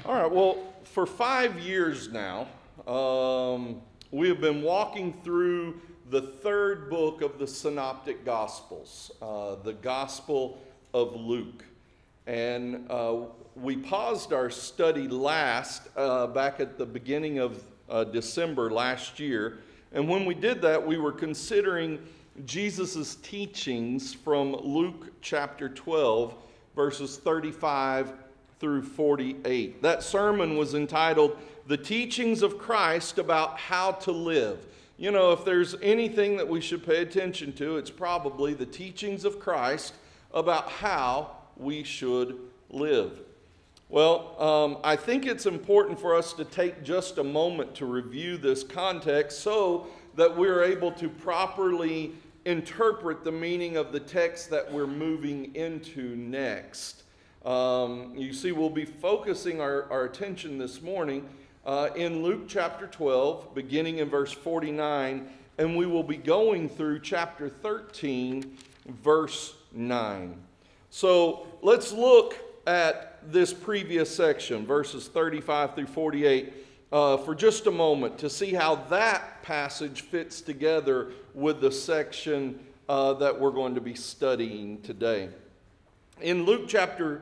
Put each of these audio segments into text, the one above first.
All right, well, for 5 years now, we have been walking through the third book of the Synoptic Gospels, the Gospel of Luke. And we paused our study back at the beginning of December last year. And when we did that, we were considering Jesus' teachings from Luke chapter 12, verses 35 through 48. That sermon was entitled, "The Teachings of Christ About How to Live." You know, if there's anything that we should pay attention to, it's probably the teachings of Christ about how we should live. Well, I think it's important for us to take just a moment to review this context so that we're able to properly interpret the meaning of the text that we're moving into next. You see, we'll be focusing our attention this morning in Luke chapter 12, beginning in verse 49, and we will be going through chapter 13, verse 9. So let's look at this previous section, verses 35 through 48, for just a moment to see how that passage fits together with the section that we're going to be studying today. In Luke chapter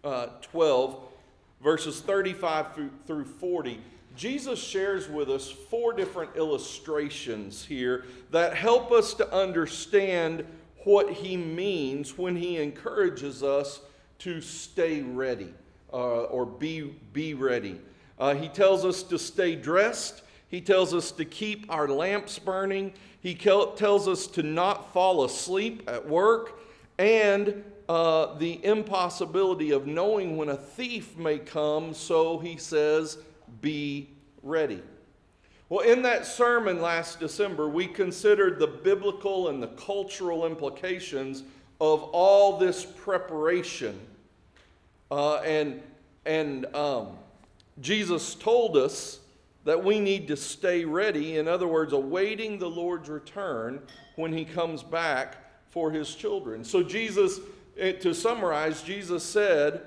12, verses 35 through 40, Jesus shares with us 4 different illustrations here that help us to understand what he means when he encourages us to stay ready or be ready. He tells us to stay dressed. He tells us to keep our lamps burning. He tells us to not fall asleep at work, and the impossibility of knowing when a thief may come, so he says, be ready. Well, in that sermon last December, we considered the biblical and the cultural implications of all this preparation. Jesus told us that we need to stay ready, in other words, awaiting the Lord's return when he comes back for his children. So to summarize, Jesus said,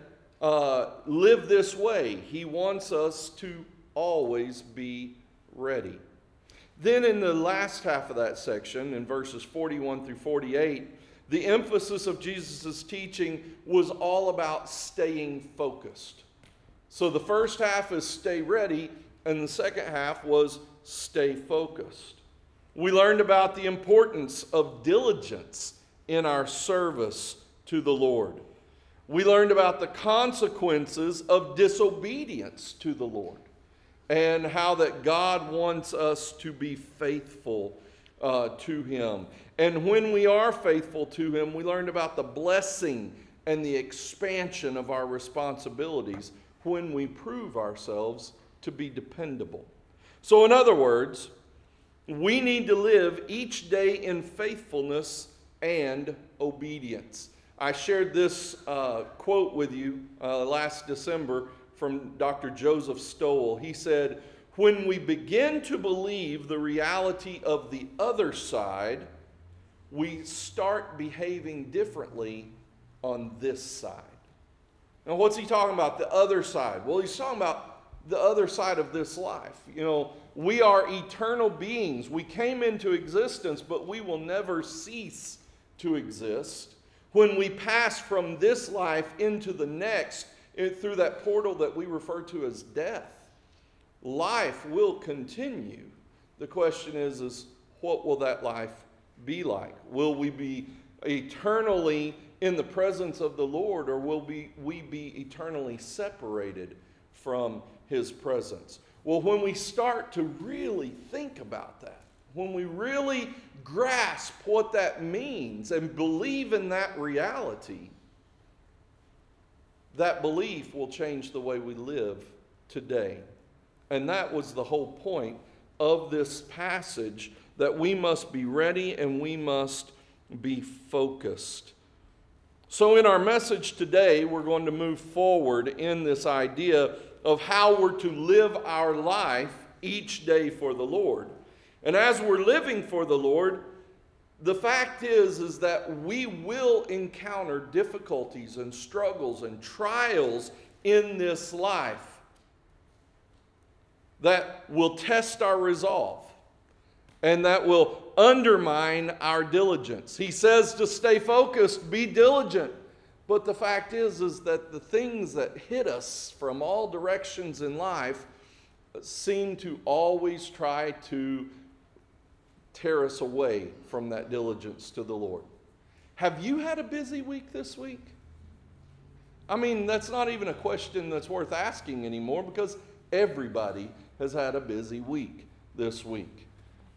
live this way. He wants us to always be ready. Then in the last half of that section, in verses 41 through 48, the emphasis of Jesus' teaching was all about staying focused. So the first half is stay ready, and the second half was stay focused. We learned about the importance of diligence in our service to the Lord. We learned about the consequences of disobedience to the Lord and how that God wants us to be faithful to him. And when we are faithful to him, we learned about the blessing and the expansion of our responsibilities when we prove ourselves to be dependable. So in other words, we need to live each day in faithfulness and obedience. I shared this quote with you last December from Dr. Joseph Stowell. He said, "When we begin to believe the reality of the other side, we start behaving differently on this side." Now, what's he talking about, the other side? Well, he's talking about the other side of this life. You know, we are eternal beings. We came into existence, but we will never cease to exist. When we pass from this life into the next, through that portal that we refer to as death, life will continue. The question is what will that life be like? Will we be eternally in the presence of the Lord, or will we be eternally separated from his presence? Well, when we start to really think about that, when we really grasp what that means and believe in that reality, that belief will change the way we live today. And that was the whole point of this passage, that we must be ready and we must be focused. So in our message today, we're going to move forward in this idea of how we're to live our life each day for the Lord. And as we're living for the Lord, the fact is that we will encounter difficulties and struggles and trials in this life. that will test our resolve and that will undermine our diligence. He says to stay focused, be diligent. But the fact is that the things that hit us from all directions in life seem to always try to tear us away from that diligence to the Lord. Have you had a busy week this week? I mean, that's not even a question that's worth asking anymore, because everybody has had a busy week this week.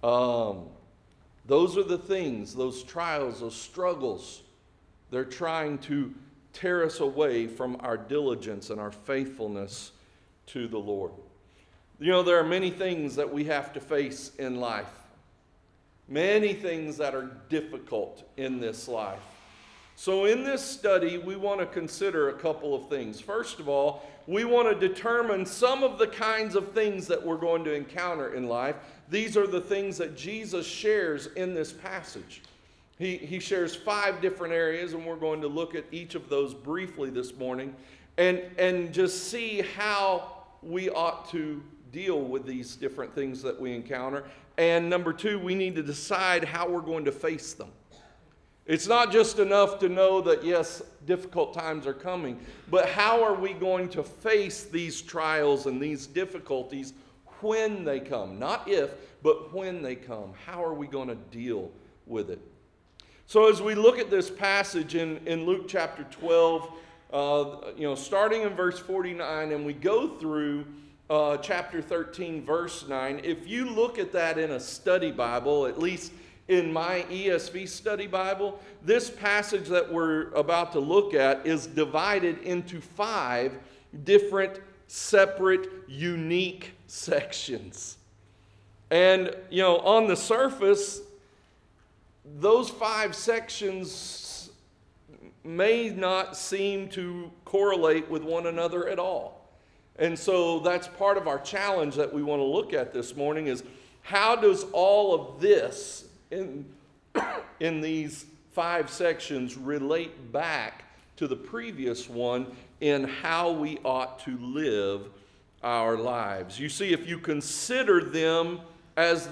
Those are the things, those trials, those struggles, they're trying to tear us away from our diligence and our faithfulness to the Lord. You know, there are many things that we have to face in life. Many things that are difficult in this life. So in this study, we want to consider a couple of things. First of all, we want to determine some of the kinds of things that we're going to encounter in life. These are the things that Jesus shares in this passage. He shares 5 different areas, and we're going to look at each of those briefly this morning and just see how we ought to deal with these different things that we encounter. And number 2, we need to decide how we're going to face them. It's not just enough to know that, yes, difficult times are coming, but how are we going to face these trials and these difficulties when they come? Not if, but when they come. How are we going to deal with it? So as we look at this passage in Luke chapter 12, starting in verse 49, and we go through chapter 13, verse 9, if you look at that in a study Bible, at least in my ESV study Bible, this passage that we're about to look at is divided into 5 different, separate, unique sections. And, on the surface, those 5 sections may not seem to correlate with one another at all. And so that's part of our challenge that we want to look at this morning is how does all of this in these 5 sections relate back to the previous one in how we ought to live our lives. You see, if you consider them as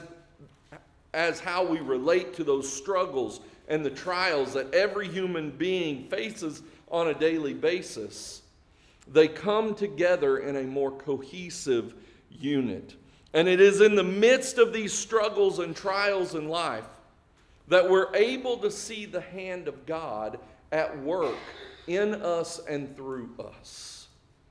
how we relate to those struggles and the trials that every human being faces on a daily basis, they come together in a more cohesive unit. And it is in the midst of these struggles and trials in life that we're able to see the hand of God at work in us and through us.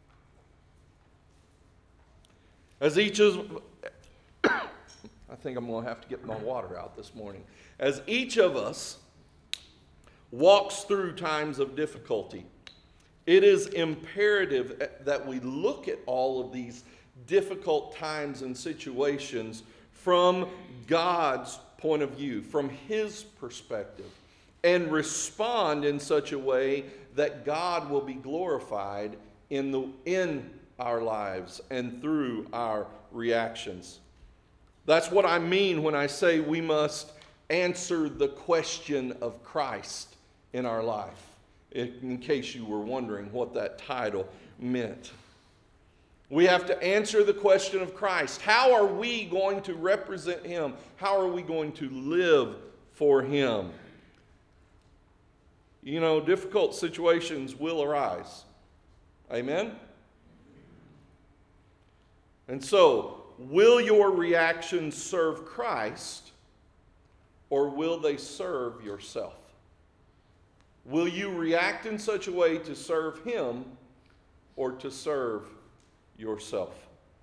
As each of I think I'm going to have to get my water out this morning. As each of us walks through times of difficulty, it is imperative that we look at all of these difficult times and situations from God's point of view, from His perspective, and respond in such a way that God will be glorified in our lives and through our reactions. That's what I mean when I say we must answer the question of Christ in our life, in case you were wondering what that title meant. We have to answer the question of Christ. How are we going to represent Him? How are we going to live for Him? Difficult situations will arise. Amen? And so, will your reactions serve Christ, or will they serve yourself? Will you react in such a way to serve Him or to serve yourself?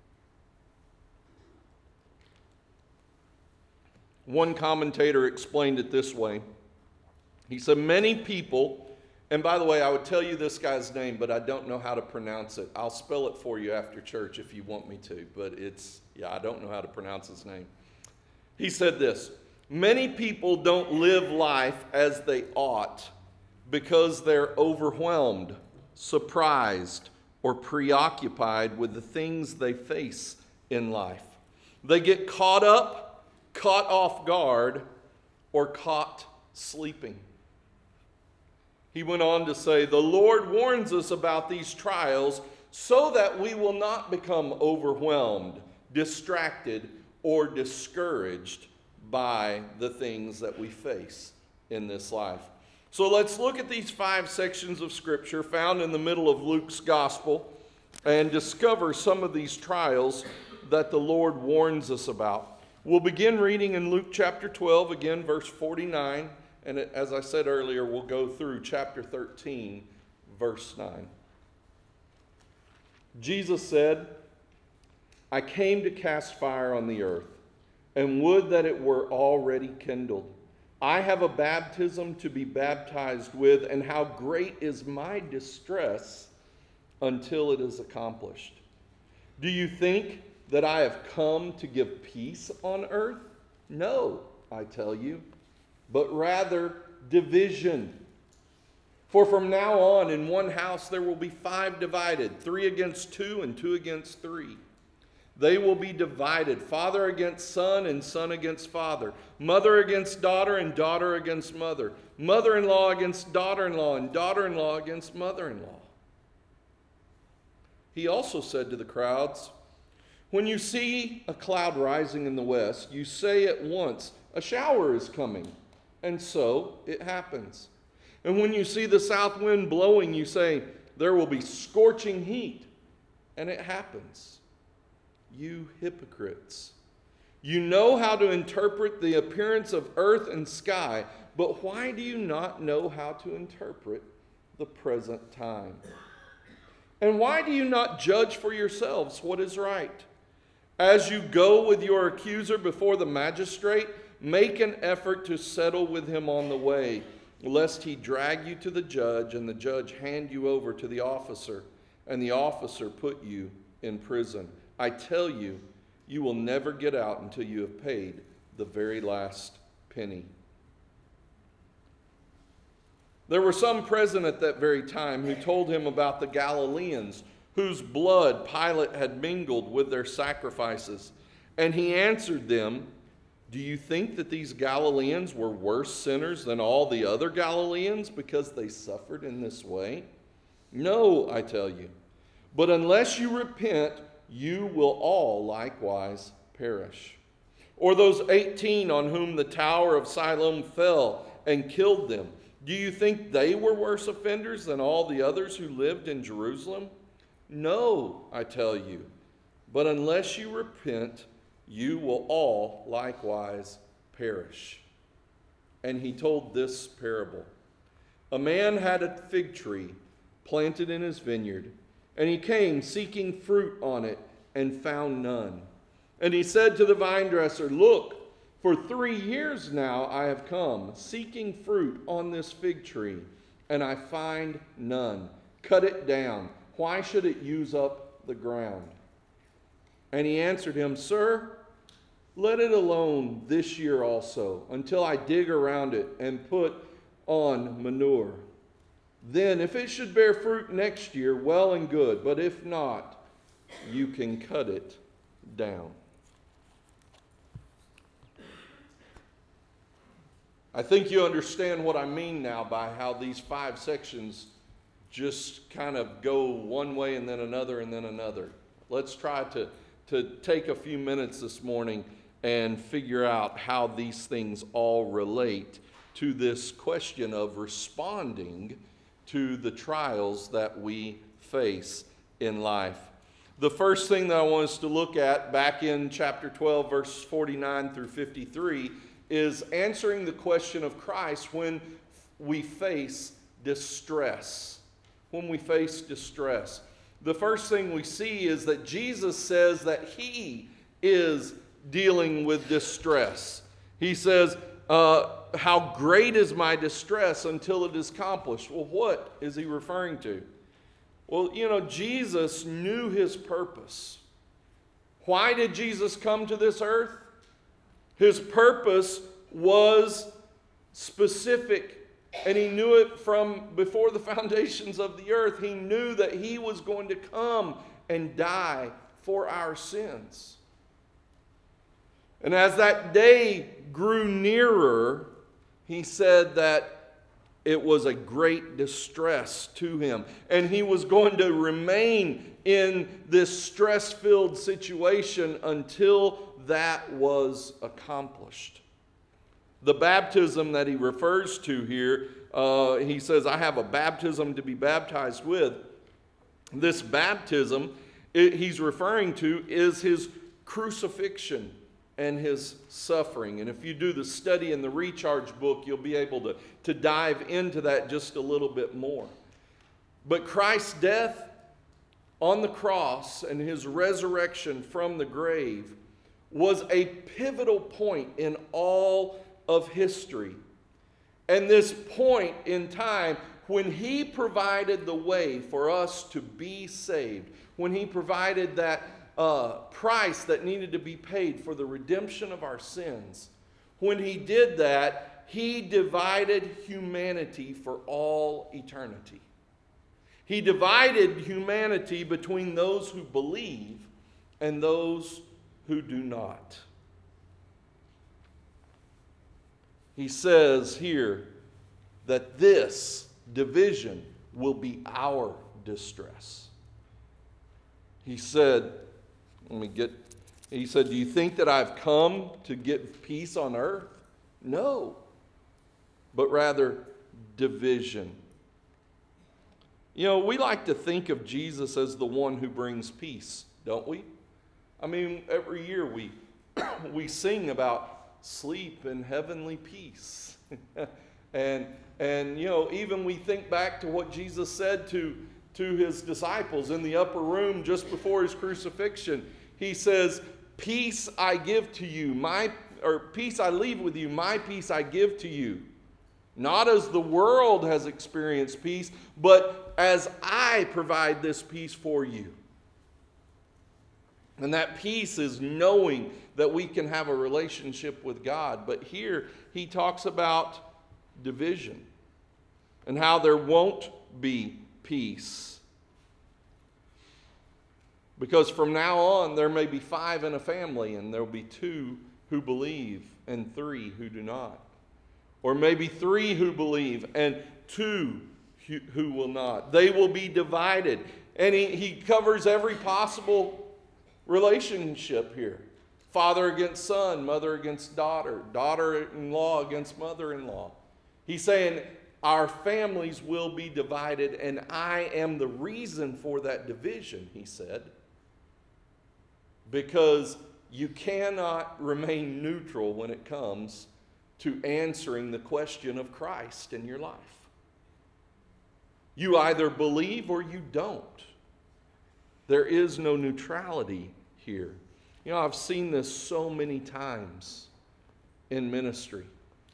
One commentator explained it this way. He said, many people, and by the way, I would tell you this guy's name, but I don't know how to pronounce it. I'll spell it for you after church if you want me to, but I don't know how to pronounce his name. He said this, many people don't live life as they ought because they're overwhelmed, surprised, or preoccupied with the things they face in life. They get caught up, caught off guard, or caught sleeping. He went on to say, the Lord warns us about these trials so that we will not become overwhelmed, distracted, or discouraged by the things that we face in this life. So let's look at these 5 sections of Scripture found in the middle of Luke's Gospel and discover some of these trials that the Lord warns us about. We'll begin reading in Luke chapter 12, again, verse 49. And as I said earlier, we'll go through chapter 13, verse 9. Jesus said, "I came to cast fire on the earth, and would that it were already kindled. I have a baptism to be baptized with, and how great is my distress until it is accomplished. Do you think that I have come to give peace on earth? No, I tell you, but rather division. For from now on in one house there will be 5 divided, 3 against 2 and 2 against 3. They will be divided, father against son and son against father, mother against daughter and daughter against mother, mother-in-law against daughter-in-law and daughter-in-law against mother-in-law." He also said to the crowds, "When you see a cloud rising in the west, you say at once, 'A shower is coming,' and so it happens. And when you see the south wind blowing, you say, 'There will be scorching heat,' and it happens. You hypocrites! You know how to interpret the appearance of earth and sky, but why do you not know how to interpret the present time? And why do you not judge for yourselves what is right? As you go with your accuser before the magistrate, make an effort to settle with him on the way, lest he drag you to the judge, and the judge hand you over to the officer, and the officer put you in prison. I tell you, you will never get out until you have paid the very last penny." There were some present at that very time who told him about the Galileans, whose blood Pilate had mingled with their sacrifices. And he answered them, "Do you think that these Galileans were worse sinners than all the other Galileans because they suffered in this way? No, I tell you. But unless you repent, you will all likewise perish. Or those 18 on whom the tower of Siloam fell and killed them, do you think they were worse offenders than all the others who lived in Jerusalem? No, I tell you. But unless you repent, you will all likewise perish." And he told this parable. A man had a fig tree planted in his vineyard, and he came seeking fruit on it and found none. And he said to the vine dresser, "Look, for 3 years now I have come seeking fruit on this fig tree, and I find none. Cut it down. Why should it use up the ground?" And he answered him, "Sir, let it alone this year also, until I dig around it and put on manure. Then, if it should bear fruit next year, well and good. But if not, you can cut it down." I think you understand what I mean now by how these 5 sections just kind of go one way and then another and then another. Let's try to take a few minutes this morning and figure out how these things all relate to this question of responding to the trials that we face in life. The first thing that I want us to look at back in chapter 12, verses 49 through 53, is answering the question of Christ when we face distress. When we face distress. The first thing we see is that Jesus says that he is dealing with distress. He says, "How great is my distress until it is accomplished." Well, what is he referring to? Well, Jesus knew his purpose. Why did Jesus come to this earth? His purpose was specific, and he knew it from before the foundations of the earth. He knew that he was going to come and die for our sins. And as that day grew nearer, he said that It was a great distress to him. And he was going to remain in this stress-filled situation until that was accomplished. The baptism that he refers to here, he says, I have a baptism to be baptized with. This baptism he's referring to is his crucifixion and his suffering. And if you do the study in the Recharge book, you'll be able to dive into that just a little bit more. But Christ's death on the cross and his resurrection from the grave was a pivotal point in all of history. And this point in time, when he provided the way for us to be saved, when he provided that price that needed to be paid for the redemption of our sins, when he did that, he divided humanity for all eternity. He divided humanity between those who believe and those who do not. He says here that this division will be our distress. He said, he said, do you think that I've come to give peace on earth? No, but rather division. You know, we like to think of Jesus as the one who brings peace, don't we? I mean, every year we sing about sleep and heavenly peace. and you know, even we think back to what Jesus said to his disciples in the upper room just before his crucifixion. He says, peace I give to you, peace I leave with you, my peace I give to you. Not as the world has experienced peace, but as I provide this peace for you. And that peace is knowing that we can have a relationship with God. But here he talks about division and how there won't be peace. Because from now on, there may be 5 in a family, and there will be 2 who believe and 3 who do not. Or maybe 3 who believe and 2 who will not. They will be divided. And he covers every possible relationship here. Father against son, mother against daughter, daughter-in-law against mother-in-law. He's saying our families will be divided, and I am the reason for that division, he said. Because you cannot remain neutral when it comes to answering the question of Christ in your life. You either believe or you don't. There is no neutrality here. You know, I've seen this so many times in ministry.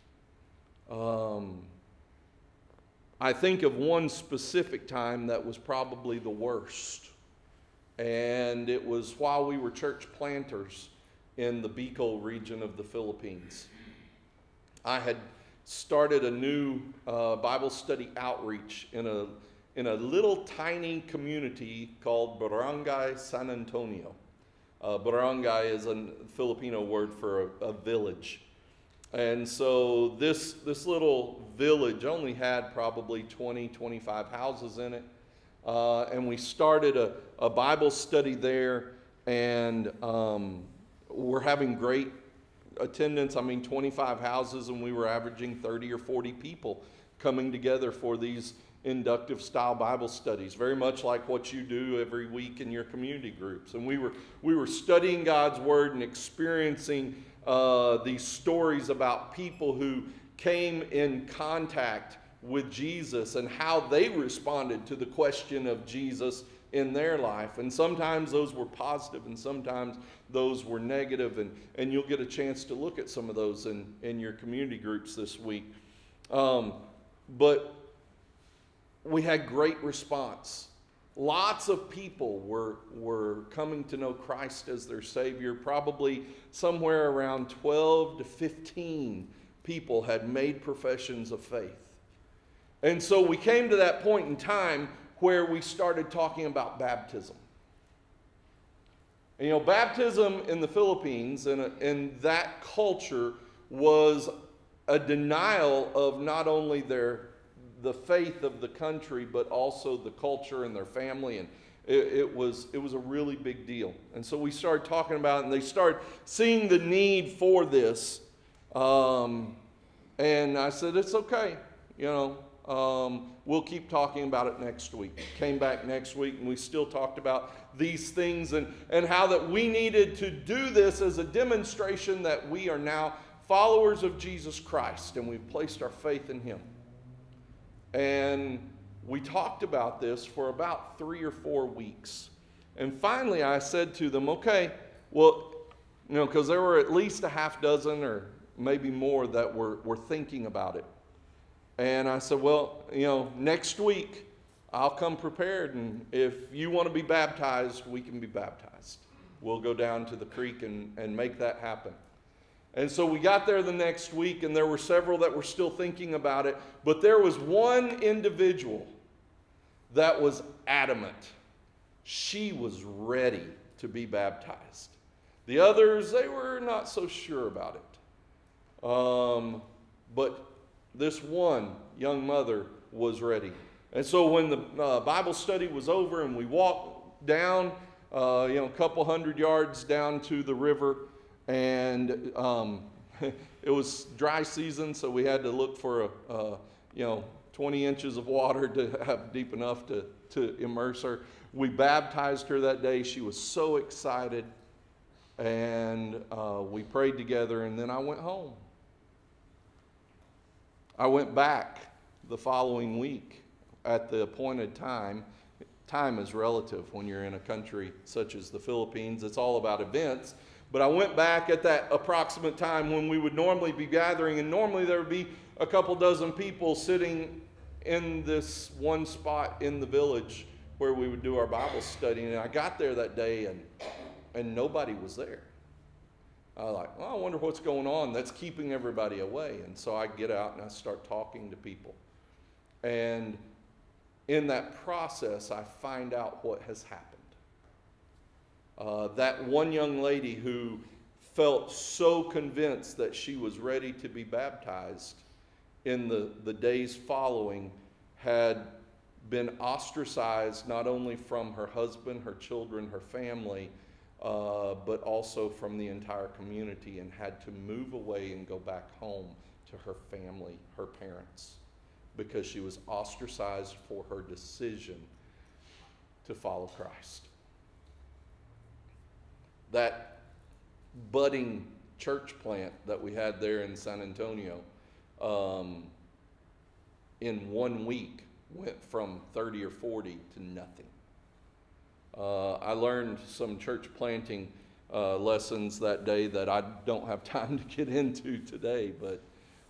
I think of one specific time that was probably the worst. And it was while we were church planters in the Bicol region of the Philippines. I had started a new Bible study outreach in a little tiny community called Barangay San Antonio. Barangay is a Filipino word for a village. And so this little village only had probably 20, 25 houses in it. And we started a Bible study there, and we're having great attendance. 25 houses, and we were averaging 30 or 40 people coming together for these inductive style Bible studies, very much like what you do every week in your community groups. And we were studying God's Word and experiencing these stories about people who came in contact with Jesus and how they responded to the question of Jesus in their life. And sometimes those were positive and sometimes those were negative, and you'll get a chance to look at some of those in your community groups this week. But we had great response. Lots of people were coming to know Christ as their Savior. Probably somewhere around 12 to 15 people had made professions of faith. And so we came to that point in time where we started talking about baptism. And, you know, baptism in the Philippines in that culture was a denial of not only the faith of the country, but also the culture and their family. And it was a really big deal. And so we started talking about it, and they started seeing the need for this. And I said, it's okay, we'll keep talking about it next week. Came back next week, and we still talked about these things and how that we needed to do this as a demonstration that we are now followers of Jesus Christ, and we've placed our faith in Him. And we talked about this for about 3 or 4 weeks. And finally I said to them, okay, well, because there were at least a half dozen or maybe more that were thinking about it. And I said, well, next week I'll come prepared, and if you want to be baptized, we can be baptized. We'll go down to the creek and make that happen. And so we got there the next week, and there were several that were still thinking about it, but there was one individual that was adamant. She was ready to be baptized. The others, they were not so sure about it. But this one young mother was ready. And so when the Bible study was over and we walked down, a couple hundred yards down to the river, and it was dry season, so we had to look for 20 inches of water to have deep enough to immerse her. We baptized her that day. She was so excited, and we prayed together, and then I went home. I went back the following week at the appointed time. Time is relative when you're in a country such as the Philippines. It's all about events. But I went back at that approximate time when we would normally be gathering, and normally there would be a couple dozen people sitting in this one spot in the village where we would do our Bible study. And I got there that day, and nobody was there. I was like, well, I wonder what's going on that's keeping everybody away. And so I get out and I start talking to people. And in that process, I find out what has happened. That one young lady who felt so convinced that she was ready to be baptized in the days following had been ostracized not only from her husband, her children, her family, but also from the entire community, and had to move away and go back home to her family, her parents, because she was ostracized for her decision to follow Christ. That budding church plant that we had there in San Antonio, in 1 week went from 30 or 40 to nothing. I learned some church planting lessons that day that I don't have time to get into today, but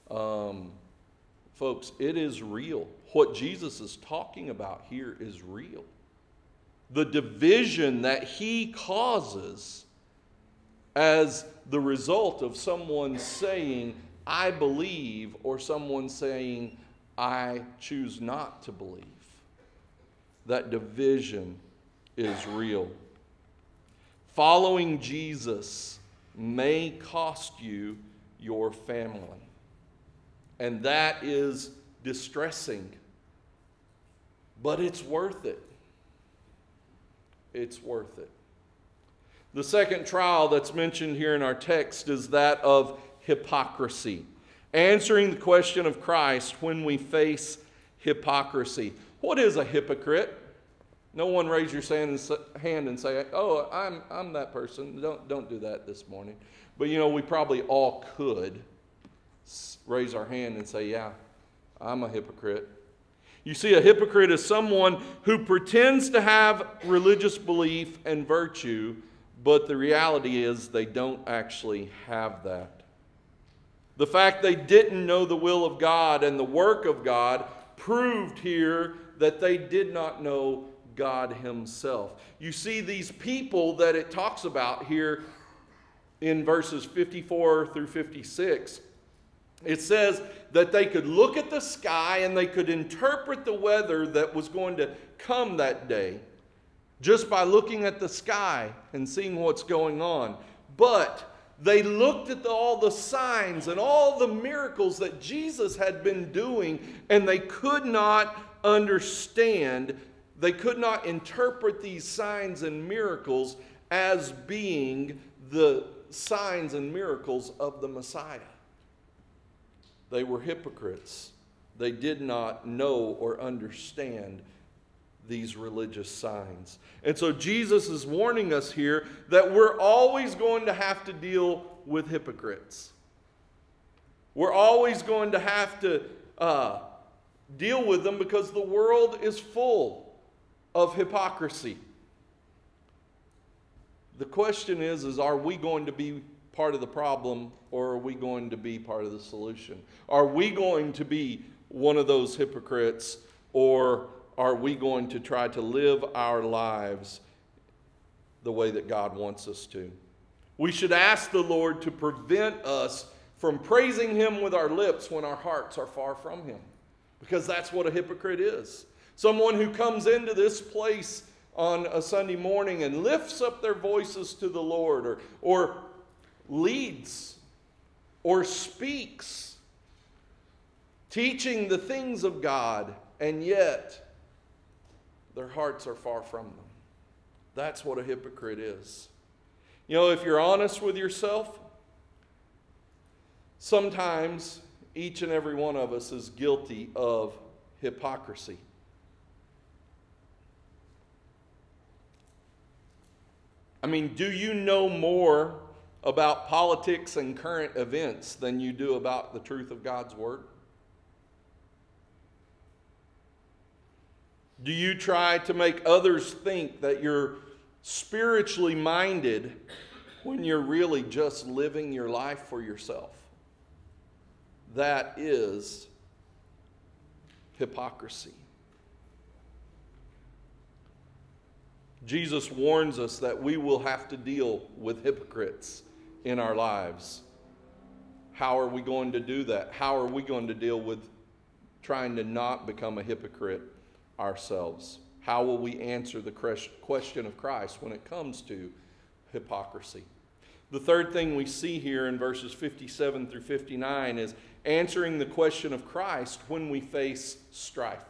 folks, it is real. What Jesus is talking about here is real. The division that He causes as the result of someone saying, I believe, or someone saying, I choose not to believe. That division is real. Following Jesus may cost you your family. And that is distressing. But it's worth it. It's worth it. The second trial that's mentioned here in our text is that of hypocrisy. Answering the question of Christ when we face hypocrisy. What is a hypocrite? No one raise your hand and say, oh, I'm that person. Don't do that this morning. But we probably all could raise our hand and say, yeah, I'm a hypocrite. You see, a hypocrite is someone who pretends to have religious belief and virtue, but the reality is they don't actually have that. The fact they didn't know the will of God and the work of God proved here that they did not know God Himself. You see, these people that it talks about here in verses 54 through 56, it says that they could look at the sky and they could interpret the weather that was going to come that day just by looking at the sky and seeing what's going on. But They looked at all the signs and all the miracles that Jesus had been doing, and they could not understand, they could not interpret these signs and miracles as being the signs and miracles of the Messiah. They were hypocrites. They did not know or understand these religious signs. And so Jesus is warning us here that we're always going to have to deal with hypocrites. We're always going to have to deal with them because the world is full of hypocrisy. The question is are we going to be part of the problem, or are we going to be part of the solution? Are we going to be one of those hypocrites, or are we going to try to live our lives the way that God wants us to? We should ask the Lord to prevent us from praising Him with our lips when our hearts are far from Him, because that's what a hypocrite is. Someone who comes into this place on a Sunday morning and lifts up their voices to the Lord, or leads or speaks, teaching the things of God, and yet their hearts are far from them. That's what a hypocrite is. You know, if you're honest with yourself, sometimes each and every one of us is guilty of hypocrisy. I mean, do you know more about politics and current events than you do about the truth of God's Word? Do you try to make others think that you're spiritually minded when you're really just living your life for yourself? That is hypocrisy. Jesus warns us that we will have to deal with hypocrites in our lives. How are we going to do that? How are we going to deal with trying to not become a hypocrite ourselves? How will we answer the question of Christ when it comes to hypocrisy? The third thing we see here in verses 57 through 59 is answering the question of Christ when we face strife.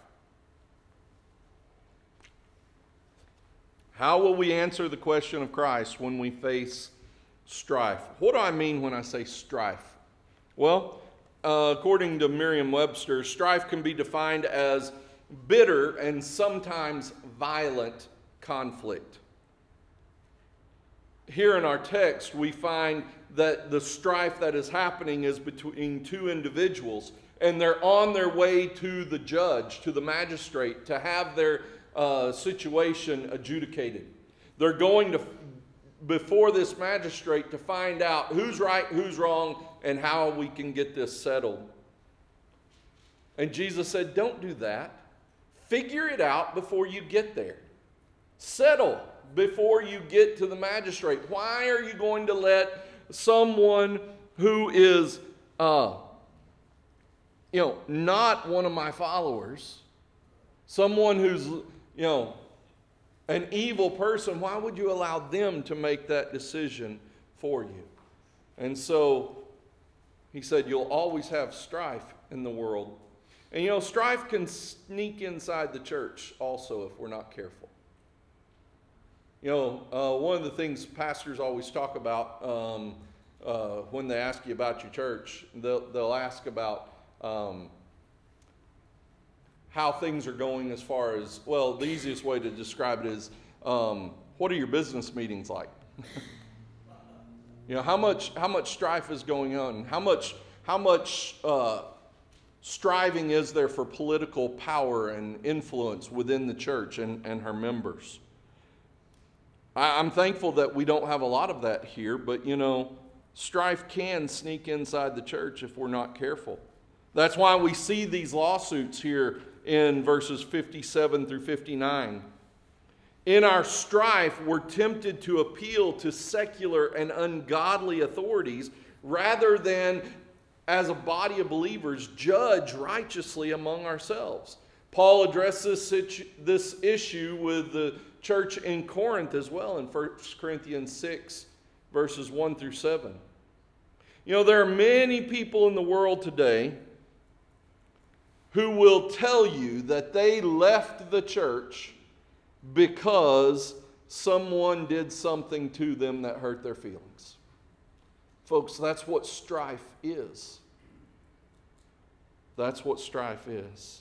How will we answer the question of Christ when we face strife? What do I mean when I say strife? Well, according to Merriam-Webster, strife can be defined as bitter and sometimes violent conflict. Here in our text, we find that the strife that is happening is between two individuals, and they're on their way to the judge, to the magistrate, to have their situation adjudicated. They're going to before this magistrate to find out who's right, who's wrong, and how we can get this settled. And Jesus said, don't do that. Figure it out before you get there. Settle before you get to the magistrate. Why are you going to let someone who is not one of my followers, someone who's an evil person, why would you allow them to make that decision for you? And so he said, you'll always have strife in the world. And strife can sneak inside the church also if we're not careful. One of the things pastors always talk about when they ask you about your church, they'll ask about how things are going as far as, well, the easiest way to describe it is, what are your business meetings like? How much strife is going on? How much striving is there for political power and influence within the church and her members? I'm thankful that we don't have a lot of that here, but strife can sneak inside the church if we're not careful. That's why we see these lawsuits here in verses 57 through 59. In our strife, we're tempted to appeal to secular and ungodly authorities rather than, as a body of believers, judge righteously among ourselves. Paul addresses this issue with the church in Corinth as well in 1 Corinthians 6, verses 1 through 7. You know, there are many people in the world today who will tell you that they left the church because someone did something to them that hurt their feelings. Folks, that's what strife is. That's what strife is.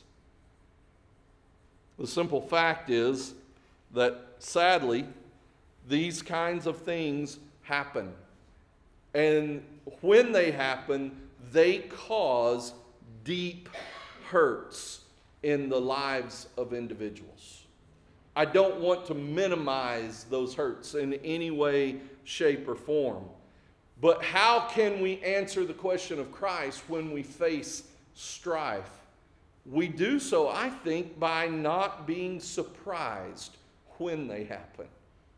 The simple fact is that, sadly, these kinds of things happen. And when they happen, they cause deep hurts in the lives of individuals. I don't want to minimize those hurts in any way, shape, or form. But how can we answer the question of Christ when we face strife? We do so, I think, by not being surprised when they happen.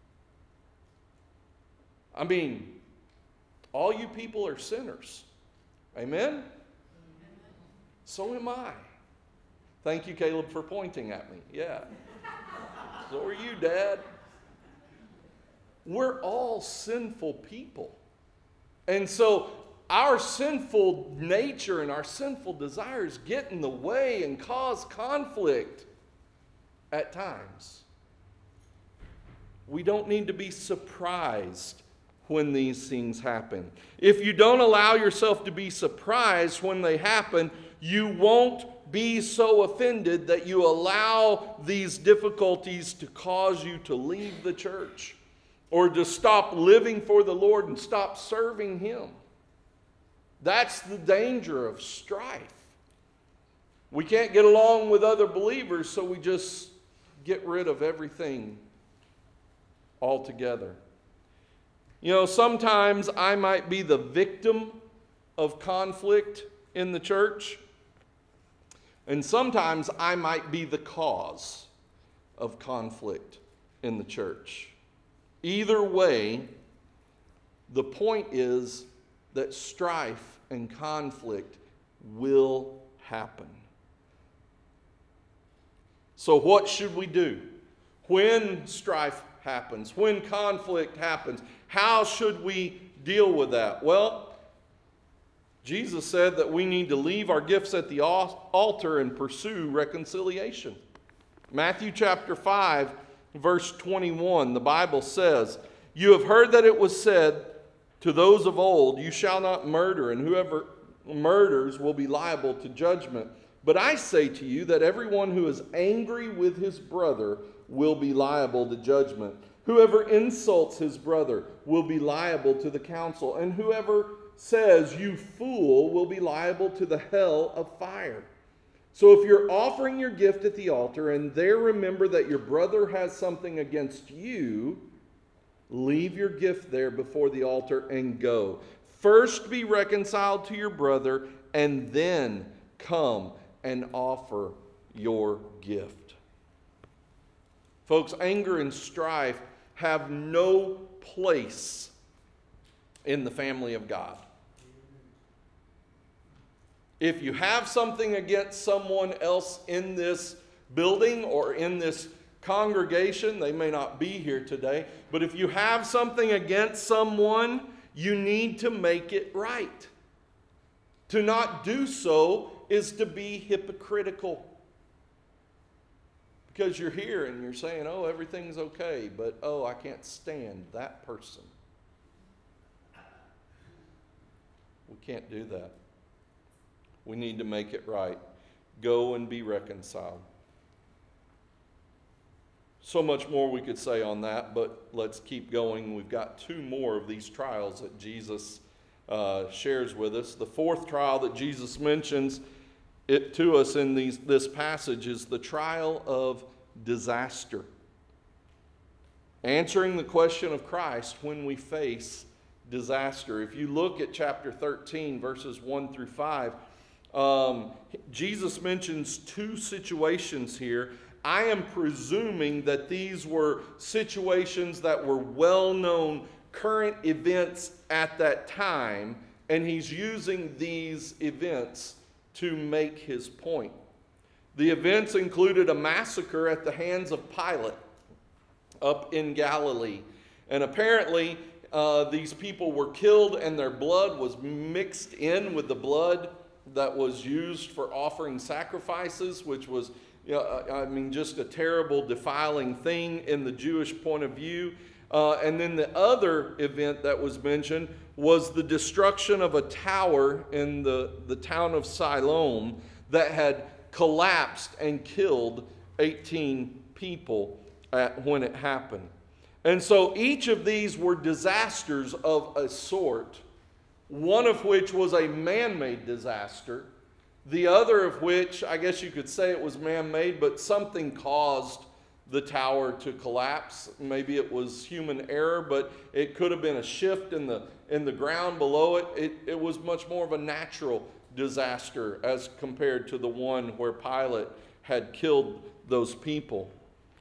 I mean, all you people are sinners. Amen? So am I. Thank you, Caleb, for pointing at me. Yeah. So are you, Dad. We're all sinful people. And so our sinful nature and our sinful desires get in the way and cause conflict at times. We don't need to be surprised when these things happen. If you don't allow yourself to be surprised when they happen, you won't be so offended that you allow these difficulties to cause you to leave the church or to stop living for the Lord and stop serving Him. That's the danger of strife. We can't get along with other believers, so we just get rid of everything altogether. You know, sometimes I might be the victim of conflict in the church, and sometimes I might be the cause of conflict in the church. Either way, the point is that strife and conflict will happen. So what should we do when strife happens, when conflict happens? How should we deal with that? Well, Jesus said that we need to leave our gifts at the altar and pursue reconciliation. Matthew chapter 5, verse 21, the Bible says, "You have heard that it was said to those of old, 'You shall not murder, and whoever murders will be liable to judgment.' But I say to you that everyone who is angry with his brother will be liable to judgment. Whoever insults his brother will be liable to the council, and whoever says, 'You fool,' will be liable to the hell of fire. So if you're offering your gift at the altar and there remember that your brother has something against you, leave your gift there before the altar and go. First be reconciled to your brother, and then come and offer your gift." Folks, anger and strife have no place in the family of God. If you have something against someone else in this building or in this congregation, they may not be here today, but if you have something against someone, you need to make it right. To not do so is to be hypocritical. Because you're here and you're saying, "Oh, everything's okay," but "Oh, I can't stand that person." We can't do that. We need to make it right. Go and be reconciled. So much more we could say on that, but let's keep going. We've got two more of these trials that Jesus shares with us. The fourth trial that Jesus mentions it to us in this passage is the trial of disaster. Answering the question of Christ when we face disaster. If you look at chapter 13, verses 1 through 5, Jesus mentions two situations here. I am presuming that these were situations that were well-known current events at that time, and he's using these events to make his point. The events included a massacre at the hands of Pilate up in Galilee. And apparently, these people were killed and their blood was mixed in with the blood that was used for offering sacrifices, which was, just a terrible, defiling thing in the Jewish point of view. And then the other event that was mentioned was the destruction of a tower in the town of Siloam that had collapsed and killed 18 people when it happened. And so each of these were disasters of a sort, one of which was a man-made disaster, the other of which, I guess you could say it was man-made, but something caused the tower to collapse. Maybe it was human error, but it could have been a shift in the ground below it. It was much more of a natural disaster as compared to the one where Pilate had killed those people.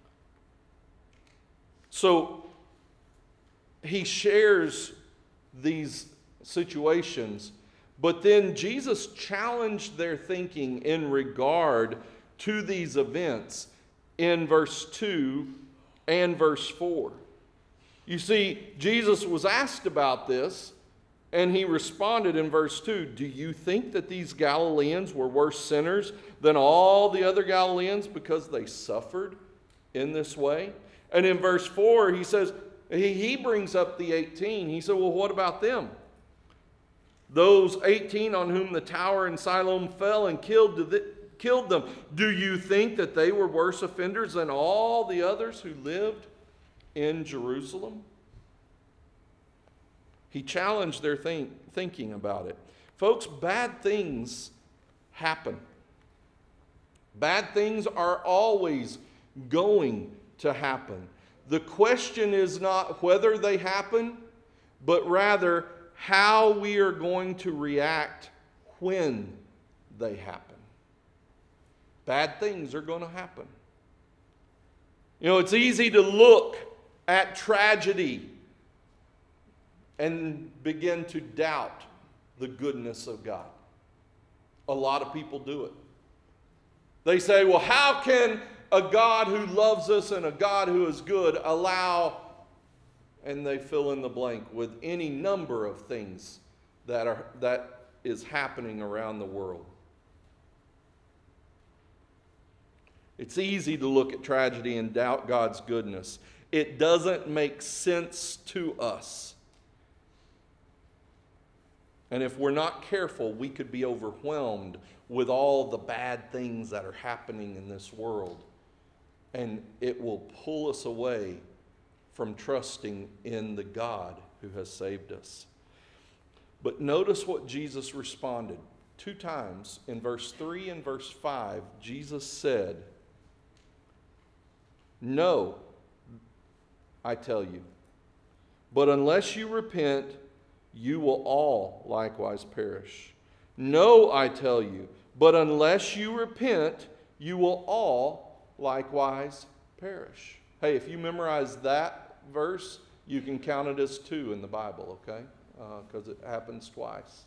So he shares these situations, but then Jesus challenged their thinking in regard to these events in verse 2 and verse 4. You see, Jesus was asked about this, and he responded in verse 2, "Do you think that these Galileans were worse sinners than all the other Galileans because they suffered in this way?" And in verse 4, he says, he brings up the 18. He said, well, what about them? Those 18 on whom the tower in Siloam fell and killed them. Do you think that they were worse offenders than all the others who lived in Jerusalem? He challenged their thinking about it. Folks, bad things happen. Bad things are always going to happen. The question is not whether they happen, but rather how we are going to react when they happen. Bad things are going to happen. It's easy to look at tragedy and begin to doubt the goodness of God. A lot of people do it. They say, well, how can a God who loves us and a God who is good allow, and they fill in the blank with any number of things that is happening around the world. It's easy to look at tragedy and doubt God's goodness. It doesn't make sense to us. And if we're not careful, we could be overwhelmed with all the bad things that are happening in this world. And it will pull us away from trusting in the God who has saved us. But notice what Jesus responded. 2 times in verse 3 and verse 5, Jesus said, "No, I tell you, but unless you repent, you will all likewise perish. No, I tell you, but unless you repent, you will all likewise perish." Hey, if you memorize that verse, you can count it as 2 in the Bible, okay? Because it happens twice.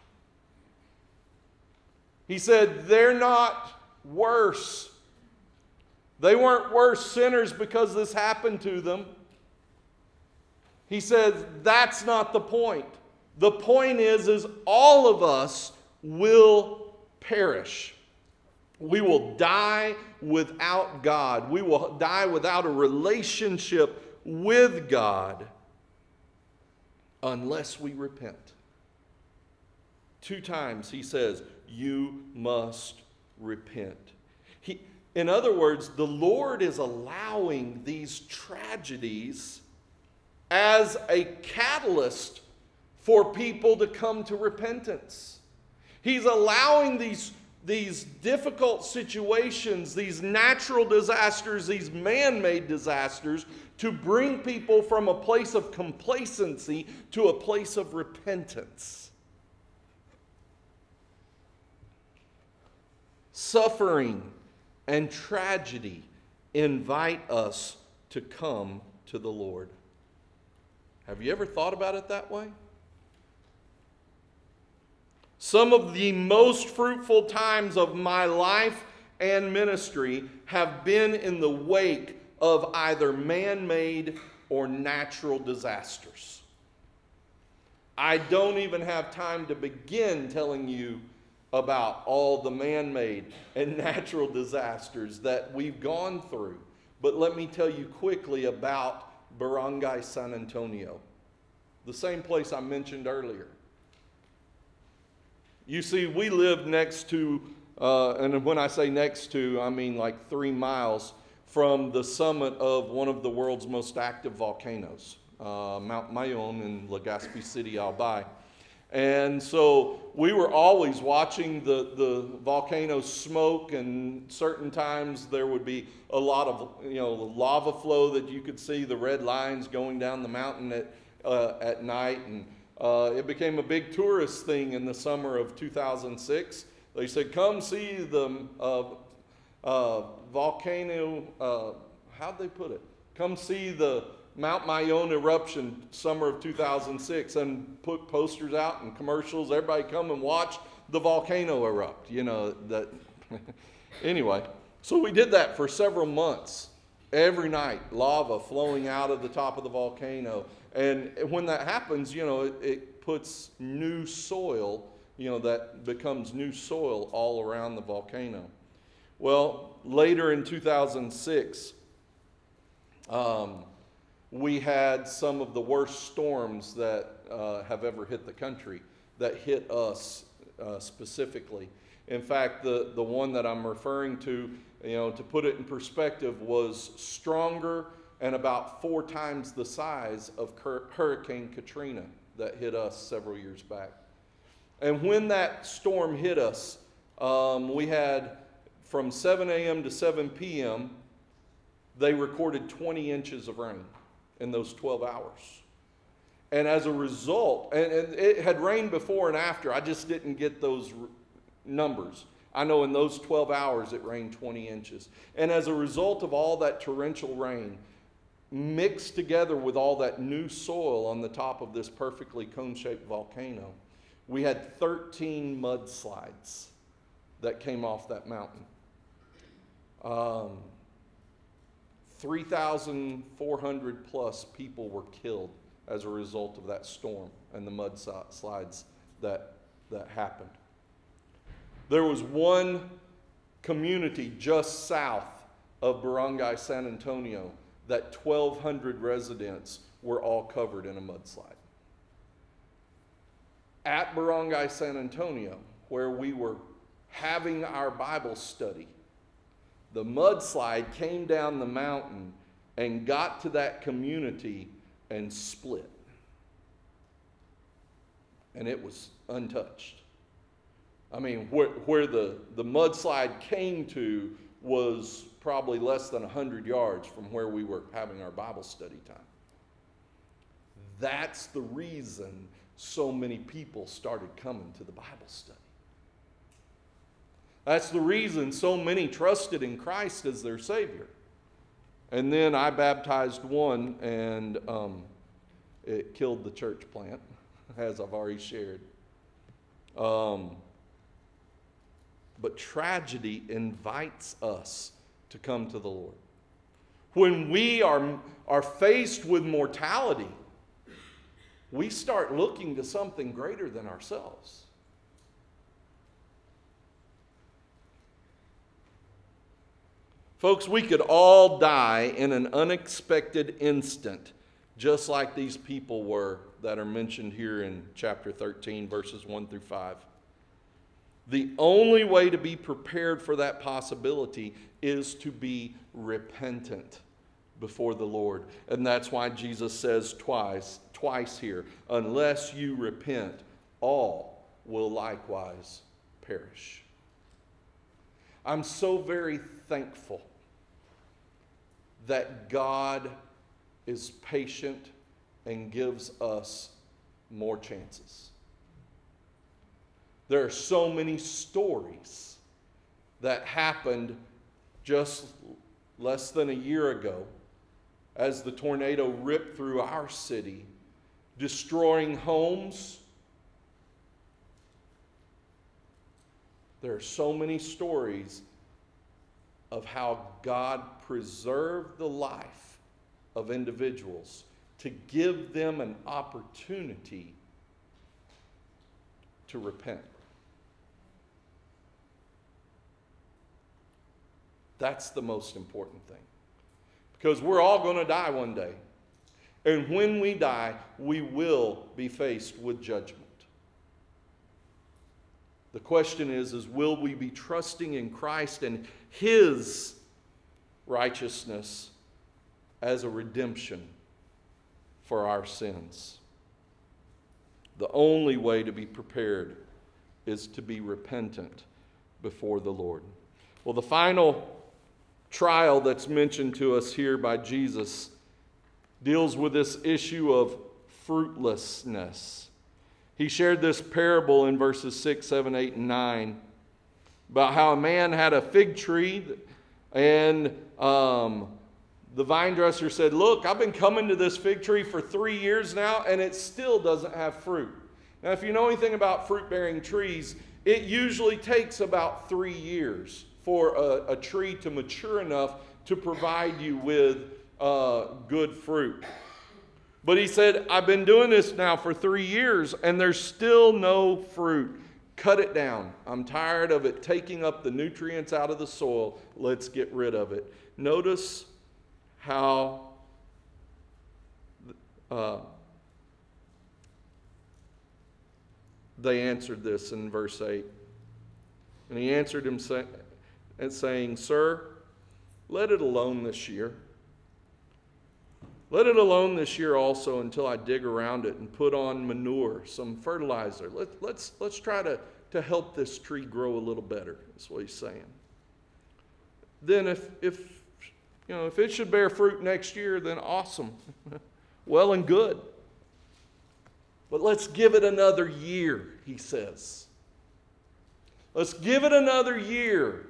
He said, they're not worse. They weren't worse sinners because this happened to them. He says, that's not the point. The point is all of us will perish. We will die without God. We will die without a relationship with God unless we repent. 2 times he says, you must repent. In other words, the Lord is allowing these tragedies as a catalyst for people to come to repentance. He's allowing these difficult situations, these natural disasters, these man-made disasters, to bring people from a place of complacency to a place of repentance. Suffering and tragedy invite us to come to the Lord. Have you ever thought about it that way? Some of the most fruitful times of my life and ministry have been in the wake of either man-made or natural disasters. I don't even have time to begin telling you about all the man-made and natural disasters that we've gone through. But let me tell you quickly about Barangay San Antonio, the same place I mentioned earlier. You see, we live next to, and when I say next to, I mean like 3 miles from the summit of one of the world's most active volcanoes, Mount Mayon in Legazpi City, Albay. And so we were always watching the volcano smoke, and certain times there would be a lot of lava flow that you could see, the red lines going down the mountain at night. And it became a big tourist thing in the summer of 2006. They said, come see the volcano, how'd they put it? Come see the Mount Mayon eruption, summer of 2006, and put posters out and commercials. Everybody come and watch the volcano erupt. Anyway, so we did that for several months. Every night, lava flowing out of the top of the volcano. And when that happens, it puts new soil, that becomes new soil all around the volcano. Well, later in 2006, we had some of the worst storms that have ever hit the country, that hit us specifically. In fact, the one that I'm referring to, to put it in perspective, was stronger and about 4 times the size of Hurricane Katrina that hit us several years back. And when that storm hit us, we had from 7 a.m. to 7 p.m., they recorded 20 inches of rain in those 12 hours. And as a result, and it had rained before and after, I just didn't get those numbers. I know in those 12 hours it rained 20 inches. And as a result of all that torrential rain, mixed together with all that new soil on the top of this perfectly cone-shaped volcano, we had 13 mudslides that came off that mountain. 3,400 plus people were killed as a result of that storm and the mudslides that happened. There was one community just south of Barangay San Antonio that 1,200 residents were all covered in a mudslide. At Barangay San Antonio, where we were having our Bible study, the mudslide came down the mountain and got to that community and split. And it was untouched. I mean, where the mudslide came to was probably less than 100 yards from where we were having our Bible study time. That's the reason so many people started coming to the Bible study. That's the reason so many trusted in Christ as their Savior. And then I baptized one, and it killed the church plant, as I've already shared. But tragedy invites us to come to the Lord. When we are faced with mortality, we start looking to something greater than ourselves. Folks, we could all die in an unexpected instant, just like these people were that are mentioned here in chapter 13, verses 1 through 5. The only way to be prepared for that possibility is to be repentant before the Lord. And that's why Jesus says twice here, unless you repent, all will likewise perish. I'm so very thankful that God is patient and gives us more chances. There are so many stories that happened just less than a year ago as the tornado ripped through our city, destroying homes. There are so many stories of how God preserved the life of individuals to give them an opportunity to repent. That's the most important thing. Because we're all going to die one day. And when we die, we will be faced with judgment. The question is will we be trusting in Christ and His righteousness as a redemption for our sins? The only way to be prepared is to be repentant before the Lord. Well, the final trial that's mentioned to us here by Jesus deals with this issue of fruitlessness. He shared this parable in verses 6, 7, 8, and 9 about how a man had a fig tree and the vine dresser said, "Look, I've been coming to this fig tree for 3 years now and it still doesn't have fruit." Now, if you know anything about fruit-bearing trees, it usually takes about 3 years for a tree to mature enough to provide you with good fruit. But he said, "I've been doing this now for 3 years and there's still no fruit. Cut it down. I'm tired of it taking up the nutrients out of the soil. Let's get rid of it." Notice how they answered this in verse 8. And he answered him saying, "Sir, let it alone this year. Let it alone this year also until I dig around it and put on manure, some fertilizer. Let's try to help this tree grow a little better," is what he's saying. Then if it should bear fruit next year, then awesome. Well and good. But let's give it another year, he says. Let's give it another year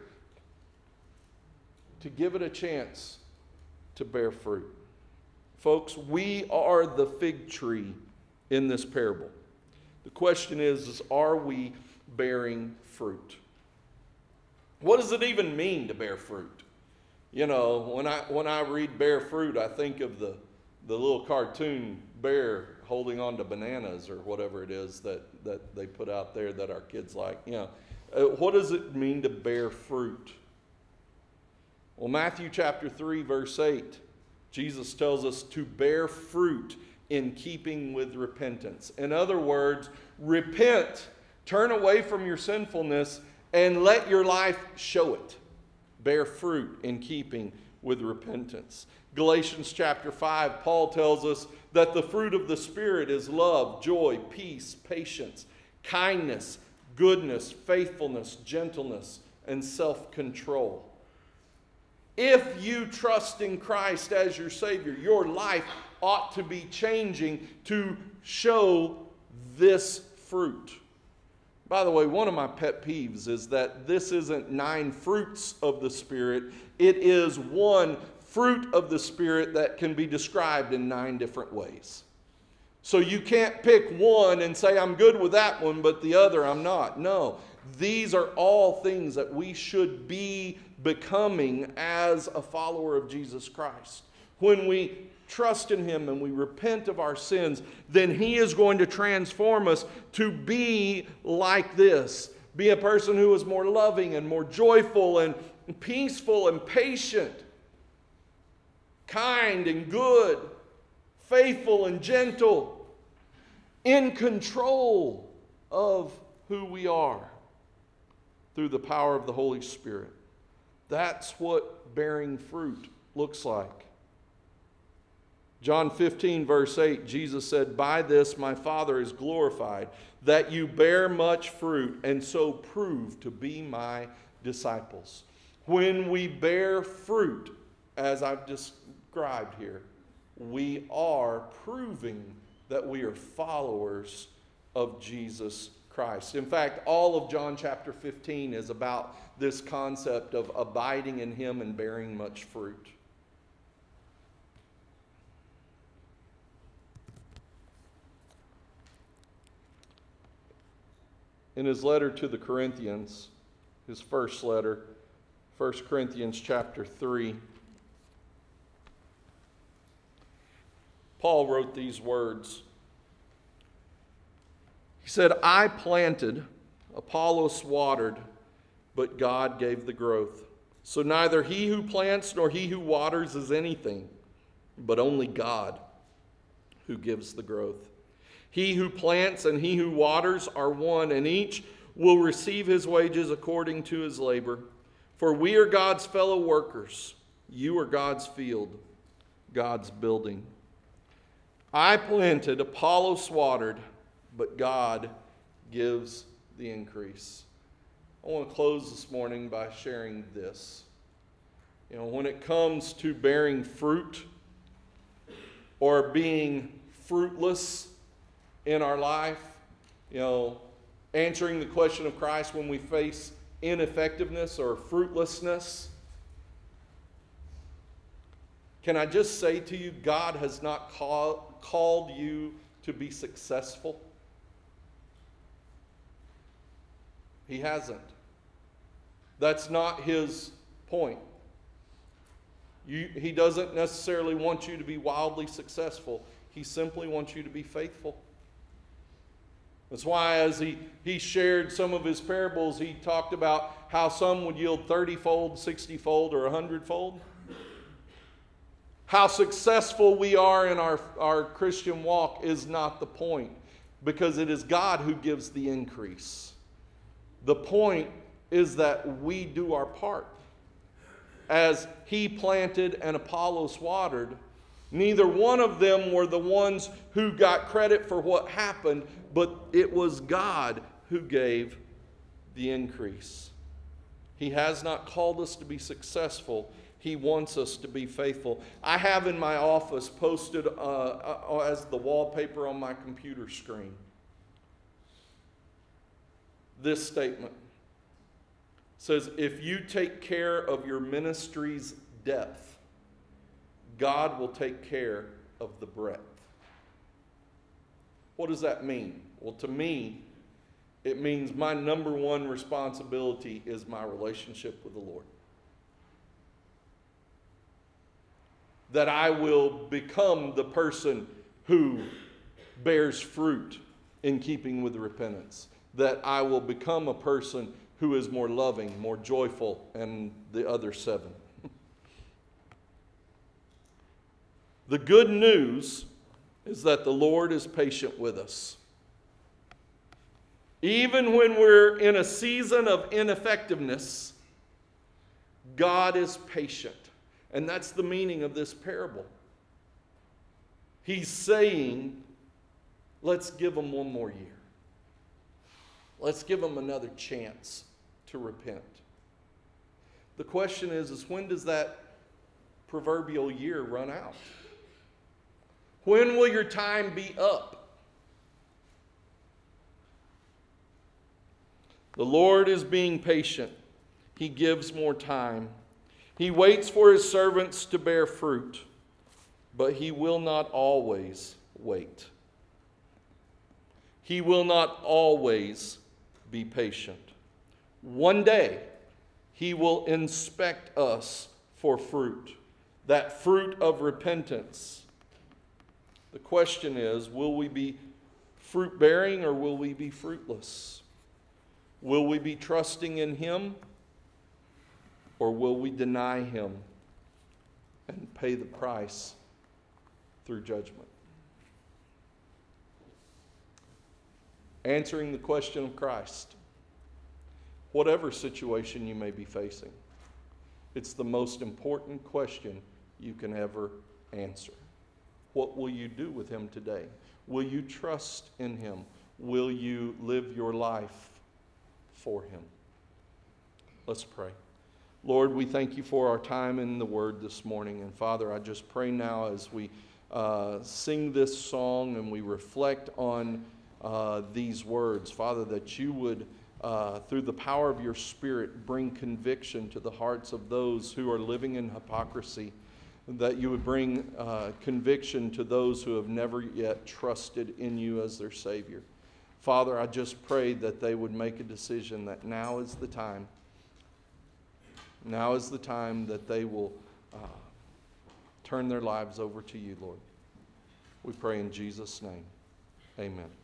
to give it a chance to bear fruit. Folks, we are the fig tree in this parable. The question is are we bearing fruit? What does it even mean to bear fruit? You know, when I read bear fruit, I think of the little cartoon bear holding on to bananas or whatever it is that they put out there that our kids like. You know, what does it mean to bear fruit? Well, Matthew chapter 3, verse 8, Jesus tells us to bear fruit in keeping with repentance. In other words, repent, turn away from your sinfulness, and let your life show it. Bear fruit in keeping with repentance. Galatians chapter 5, Paul tells us that the fruit of the Spirit is love, joy, peace, patience, kindness, goodness, faithfulness, gentleness, and self-control. If you trust in Christ as your Savior, your life ought to be changing to show this fruit. By the way, one of my pet peeves is that this isn't 9 fruits of the Spirit. It is one fruit of the Spirit that can be described in 9 different ways. So you can't pick one and say, I'm good with that one, but the other I'm not. No, these are all things that we should be becoming as a follower of Jesus Christ. When we trust in Him and we repent of our sins, then He is going to transform us to be like this. Be a person who is more loving and more joyful and peaceful and patient, kind and good, faithful and gentle, in control of who we are through the power of the Holy Spirit. That's what bearing fruit looks like. John 15, verse 8, Jesus said, "By this my Father is glorified, that you bear much fruit, and so prove to be my disciples." When we bear fruit, as I've described here, we are proving that we are followers of Jesus Christ. In fact, all of John chapter 15 is about this concept of abiding in Him and bearing much fruit. In his letter to the Corinthians, his first letter, 1 Corinthians chapter 3, Paul wrote these words. He He said, I planted, Apollos watered, but God gave the growth. So neither he who plants nor he who waters is anything, but only God who gives the growth. He who plants and he who waters are one, and each will receive his wages according to his labor. For we are God's fellow workers. You are God's field, God's building. I planted, Apollos watered, but God gives the increase. I want to close this morning by sharing this. When it comes to bearing fruit or being fruitless in our life, answering the question of Christ when we face ineffectiveness or fruitlessness, can I just say to you, God has not called you to be successful. He hasn't. That's not his point. He doesn't necessarily want you to be wildly successful. He simply wants you to be faithful. That's why as he shared some of his parables, he talked about how some would yield 30-fold, 60-fold, or 100-fold. How successful we are in our Christian walk is not the point, because it is God who gives the increase. The point is that we do our part. As he planted and Apollos watered, neither one of them were the ones who got credit for what happened, but it was God who gave the increase. He has not called us to be successful. He wants us to be faithful. I have in my office posted as the wallpaper on my computer screen this statement. It says, if you take care of your ministry's depth, God will take care of the breadth. What does that mean? Well, to me, it means my number one responsibility is my relationship with the Lord. That I will become the person who bears fruit in keeping with repentance. That I will become a person who is more loving, more joyful, and the other 7. The good news is that the Lord is patient with us. Even when we're in a season of ineffectiveness, God is patient. And that's the meaning of this parable. He's saying, let's give them one more year. Let's give them another chance to repent. The question is when does that proverbial year run out? When will your time be up? The Lord is being patient. He gives more time. He waits for his servants to bear fruit, but he will not always wait. He will not always be patient. One day, he will inspect us for fruit, that fruit of repentance. The question is, will we be fruit-bearing or will we be fruitless? Will we be trusting in him or will we deny him and pay the price through judgment? Answering the question of Christ. Whatever situation you may be facing, it's the most important question you can ever answer. What will you do with him today? Will you trust in him? Will you live your life for him? Let's pray. Lord, we thank you for our time in the Word this morning. And Father, I just pray now as we sing this song and we reflect on these words, Father, that you would, through the power of your Spirit, bring conviction to the hearts of those who are living in hypocrisy, that you would bring conviction to those who have never yet trusted in you as their Savior. Father, I just pray that they would make a decision that now is the time. Now is the time that they will turn their lives over to you, Lord. We pray in Jesus' name. Amen.